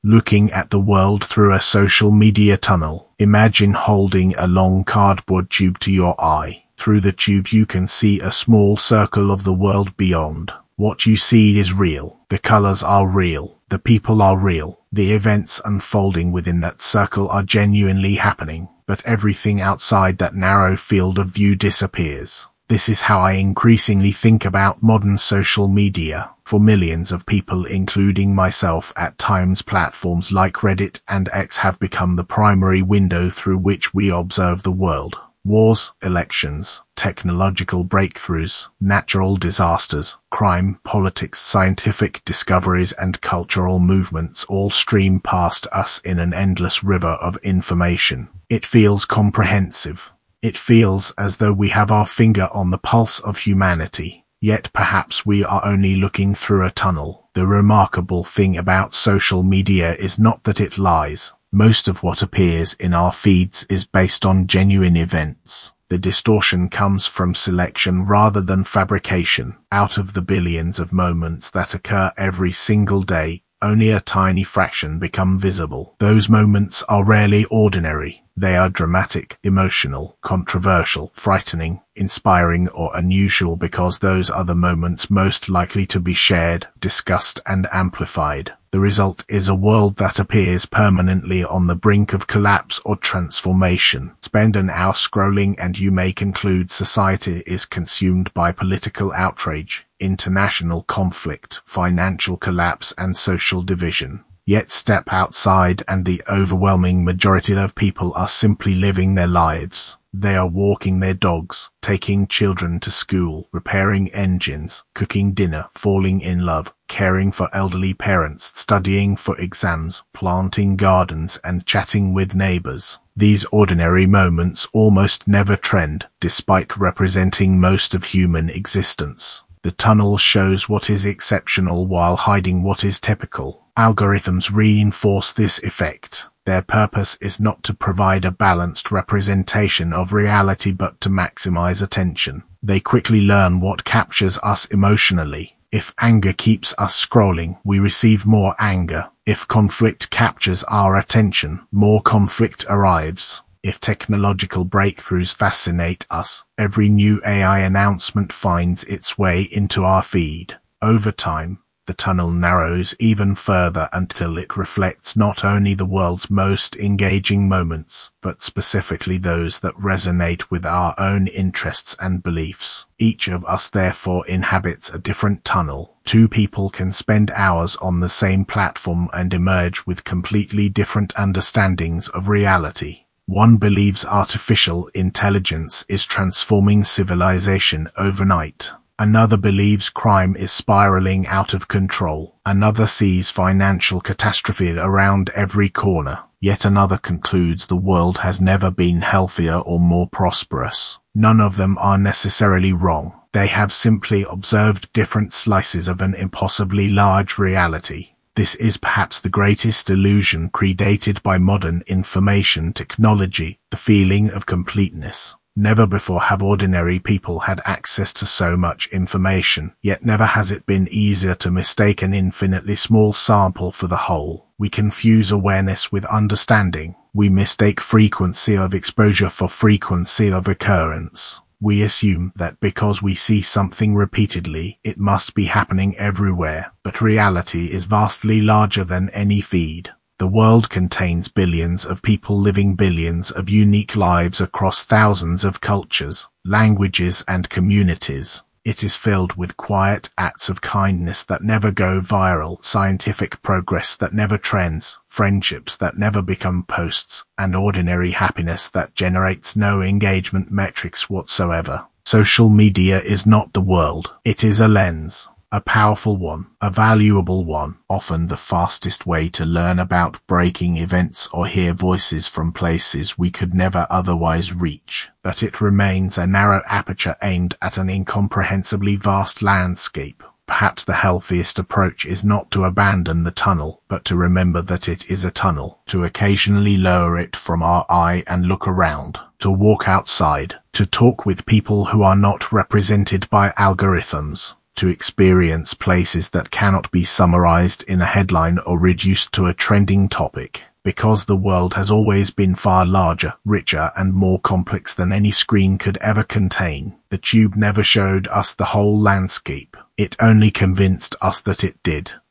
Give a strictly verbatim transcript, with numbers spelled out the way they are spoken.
Looking at the world through a social media tunnel. Imagine holding a long cardboard tube to your eye. Through the tube you can see a small circle of the world beyond. What you see is real. The colors are real. The people are real. The events unfolding within that circle are genuinely happening. But everything outside that narrow field of view disappears. This is how I increasingly think about modern social media. For millions of people, including myself, at times platforms like Reddit and X have become the primary window through which we observe the world. Wars, elections, technological breakthroughs, natural disasters, crime, politics, scientific discoveries, and cultural movements all stream past us in an endless river of information. It feels comprehensive. It feels as though we have our finger on the pulse of humanity. Yet perhaps we are only looking through a tunnel. The remarkable thing about social media is not that it lies. Most of what appears in our feeds is based on genuine events. The distortion comes from selection rather than fabrication. Out of the billions of moments that occur every single day, only a tiny fraction become visible. Those moments are rarely ordinary. They are dramatic, emotional, controversial, frightening, inspiring, or unusual because those are the moments most likely to be shared, discussed, and amplified. The result is a world that appears permanently on the brink of collapse or transformation. Spend an hour scrolling and you may conclude society is consumed by political outrage, international conflict, financial collapse, and social division. Yet step outside and the overwhelming majority of people are simply living their lives. They are walking their dogs, taking children to school, repairing engines, cooking dinner, falling in love, caring for elderly parents, studying for exams, planting gardens, and chatting with neighbors. These ordinary moments almost never trend, despite representing most of human existence. The tunnel shows what is exceptional while hiding what is typical. Algorithms reinforce this effect. Their purpose is not to provide a balanced representation of reality but to maximize attention. They quickly learn what captures us emotionally. If anger keeps us scrolling, we receive more anger. If conflict captures our attention, more conflict arrives. If technological breakthroughs fascinate us, every new A I announcement finds its way into our feed. Over time, the tunnel narrows even further until it reflects not only the world's most engaging moments, but specifically those that resonate with our own interests and beliefs. Each of us therefore inhabits a different tunnel. Two people can spend hours on the same platform and emerge with completely different understandings of reality. One believes artificial intelligence is transforming civilization overnight. Another believes crime is spiraling out of control. Another sees financial catastrophe around every corner. Yet another concludes the world has never been healthier or more prosperous. None of them are necessarily wrong. They have simply observed different slices of an impossibly large reality. This is perhaps the greatest illusion created by modern information technology, the feeling of completeness. Never before have ordinary people had access to so much information, yet never has it been easier to mistake an infinitely small sample for the whole. We confuse awareness with understanding. We mistake frequency of exposure for frequency of occurrence. We assume that because we see something repeatedly, it must be happening everywhere, but reality is vastly larger than any feed. The world contains billions of people living billions of unique lives across thousands of cultures, languages, and communities. It is filled with quiet acts of kindness that never go viral, scientific progress that never trends, friendships that never become posts, and ordinary happiness that generates no engagement metrics whatsoever. Social media is not the world. It is a lens. A powerful one, a valuable one, often the fastest way to learn about breaking events or hear voices from places we could never otherwise reach. But it remains a narrow aperture aimed at an incomprehensibly vast landscape. Perhaps the healthiest approach is not to abandon the tunnel, but to remember that it is a tunnel, to occasionally lower it from our eye and look around, to walk outside, to talk with people who are not represented by algorithms, to experience places that cannot be summarized in a headline or reduced to a trending topic. Because the world has always been far larger, richer, and more complex than any screen could ever contain, the tube never showed us the whole landscape. It only convinced us that it did.